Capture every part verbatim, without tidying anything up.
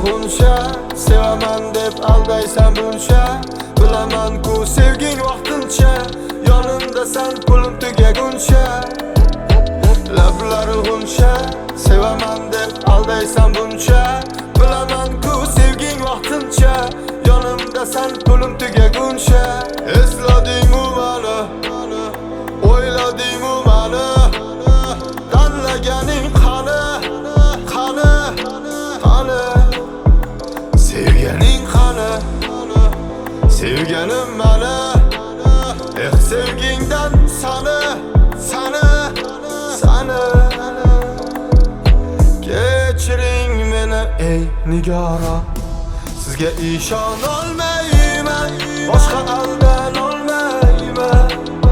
buncha, sevaman deb aldaysan buncha. Bilaman-ku sevging vaqtincha, yonimda sen pulim tugaguncha. Lablari buncha, sevaman deb aldaysan buncha. Bilaman-ku sevging vaqtincha, yonimda sen pulim tugaguncha. Eslading-u mani, o'ylading-u mani, tanlaganing qani, qani, qani, sevganing qani, sevganim mani. Eh sevgingdan sani, sani, sani. Kechiring meni ey nigora, sizga ishonolmayman, boshqa aldan olmayman.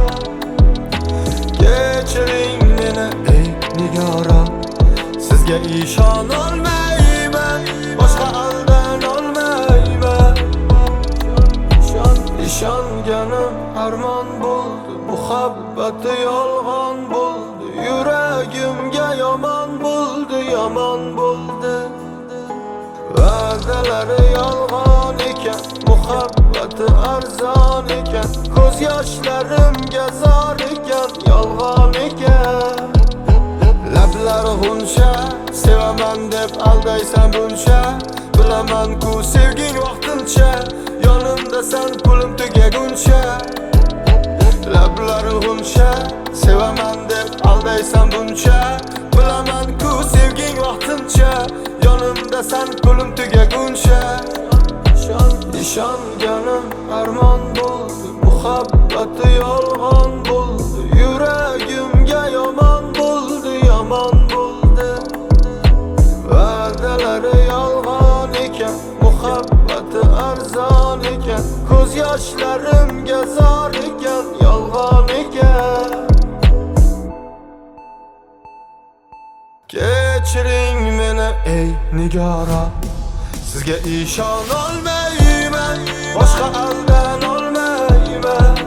Kechiring meni ey nigora, sizga ishonolmayman, boshqa aldan olmayman. Ishon, ishonganim armon bo'ldi, muhabbati yolg'on bo'ldi, yuragimga yomon bo'ldi, yomon bo'ldi. Va'dalari yolg'on ekan, muhabbati arzon ekan, ko'z yoshlarimga zor ekan, yolg'on ekan. Lablari g'unsha, sevaman deb aldaysan buncha. Bilaman-ku sevging vaqtincha, yonimda sen pulim tugaguncha. Lablari g'unsha, sevaman deb aldaysan buncha. Bilaman-ku sevging vaqtincha, yonimda sen pulim tugaguncha. Ishon, ishonganim armon bo'ldi, muhabbati yolg'on bo'ldi, yuragimga yomon bo'ldi, yomon bo'ldi. Va'dalari yolg'on ekan, muhabbati arzon ekan, ko'z yoshlarimga zor ekan, yolg'on ekan. Kechiring meni ey nigora, sizga ishonolmayman, boshqa aldan olmayman.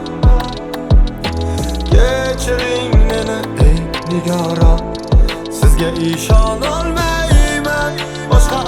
Kechiring meni ey nigora, sizga ishonolmayman, boshqa